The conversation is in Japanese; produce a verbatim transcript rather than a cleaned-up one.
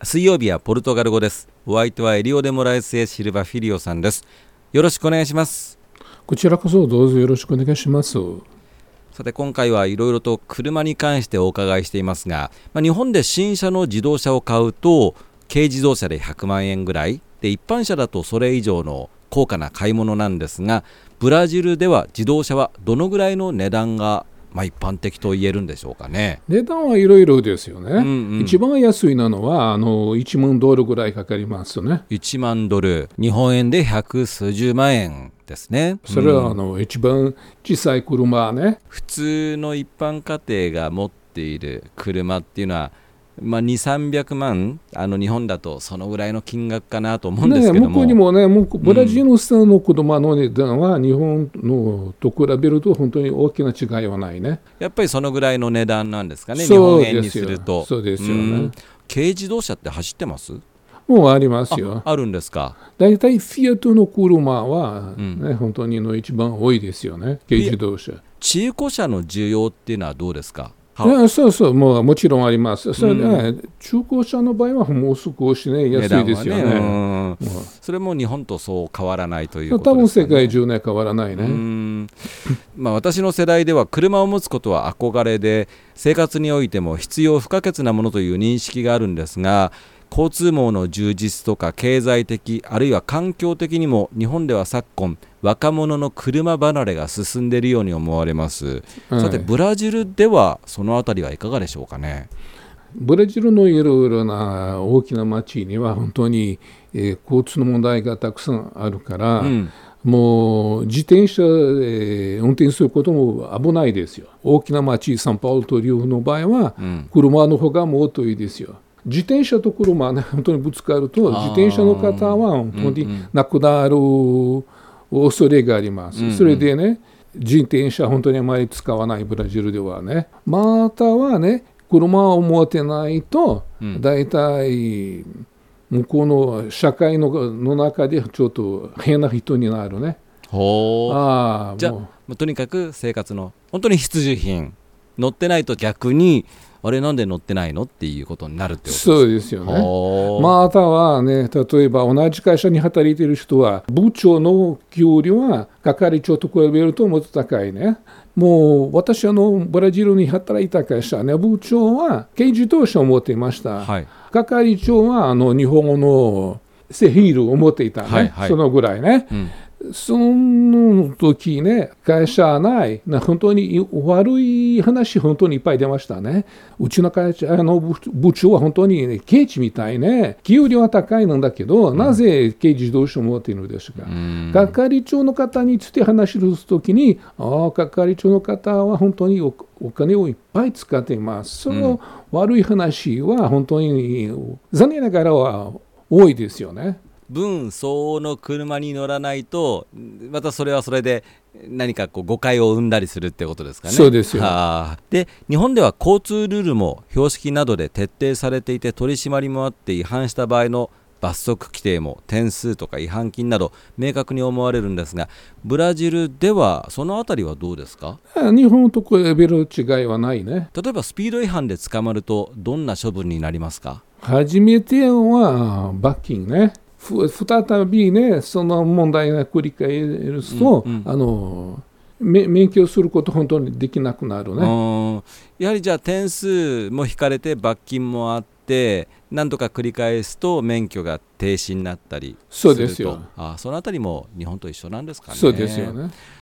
水曜日はポルトガル語です。お相手はエリオデモラエスエシルバフィリオさんです。よろしくお願いします。 こちらこそどうぞよろしくお願いします。 さて今回はいろいろと車に関してお伺いしていますが、まあ、日本で新車の自動車を買うと軽自動車でひゃくまんえんぐらいで、一般車だとそれ以上の高価な買い物なんですが、ブラジルでは自動車はどのぐらいの値段がまあ、一般的と言えるんでしょうかね。 値段はいろいろですよね、うんうん、一番安いのはあのいちまんドルぐらいかかりますね。 いちまんドル、日本円で百数十万円ですね。 それはあの、うん、一番小さい車ね。 普通の一般家庭が持っている車っていうのはまあ、にせんさんびゃくまん、あの日本だとそのぐらいの金額かなと思うんですけども、 ね、向こうにもね、ブラジルの車の値段は日本のと比べると本当に大きな違いはないね。 やっぱりそのぐらいの値段なんですかね、日本円にすると。 そうですよね。 軽自動車って走ってます？ もうありますよ。 あ、あるんですか。 だいたいフィアットの車は、ねうん、本当にの一番多いですよね、軽自動車。 中古車の需要っていうのはどうですか？ そうそう、もうもちろんあります。それで、うん、中古車の場合はもう少し、ね、安いですよね。ね、うん、 それも日本とそう変わらないということですかね。多分世界中ね変わらないね。 うんまあ、私の世代では車を持つことは憧れで、生活においても必要不可欠なものという認識があるんですが、交通網の充実とか経済的あるいは環境的にも日本では昨今若者の車離れが進んでいるように思われます、はい、さてブラジルではそのあたりはいかがでしょうかね。 ブラジルのいろいろな大きな町には本当に、えー、交通の問題がたくさんあるから、うん、もう自転車、えー、運転することも危ないですよ。大きな町サンパウロとリオの場合は、うん、車の方がもっといいですよ。自転車と車は、ね、本当にぶつかると自転車の方は本当に亡くなる恐れがあります、うんうん、それでね、自転車本当にあまり使わないブラジルではね、またはね、車を持てないと、うん、だいたい向こうの社会 の, の中でちょっと変な人になるね。 ほう。あじゃあとにかく生活の本当に必需品乗ってないと逆にあれなんで乗ってないのっていうことになるってことですか。 そうですよね。またはね、例えば同じ会社に働いている人は部長の給料は係長と比べるともっと高いね。もう私あのブラジルに働いた会社ね、部長は軽自動車を持っていました、はい、係長はあの日本のセヒールを持っていたね、はいはい、そのぐらいね、うん、その時ね、会社内本当に悪い話本当にいっぱい出ましたね。うちの会社の部長は本当に、ね、ケチみたいね、給料は高いんだけど、うん、なぜ軽自動車を持っているのですか。係長の方について話すときに、ああ係長の方は本当に お, お金をいっぱい使っています。その悪い話は本当に残念ながらは多いですよね。 分相応の車に乗らないとまたそれはそれで何かこう誤解を生んだりするってことですかね。 そうですよ。 で日本では交通ルールも標識などで徹底されていて、取り締まりもあって違反した場合の罰則規定も点数とか違反金など明確に思われるんですが、ブラジルではそのあたりはどうですか？ 日本と比べる違いはないね。 例えばスピード違反で捕まるとどんな処分になりますか？ 初めては罰金ね。再びね、その問題が繰り返すと、うんうん、あの免許すること本当にできなくなるね。 やはりじゃあ点数も引かれて罰金もあって何とか繰り返すと免許が停止になったりすると。 そうですよ。 あそのあたりも日本と一緒なんですかね。 そうですよね。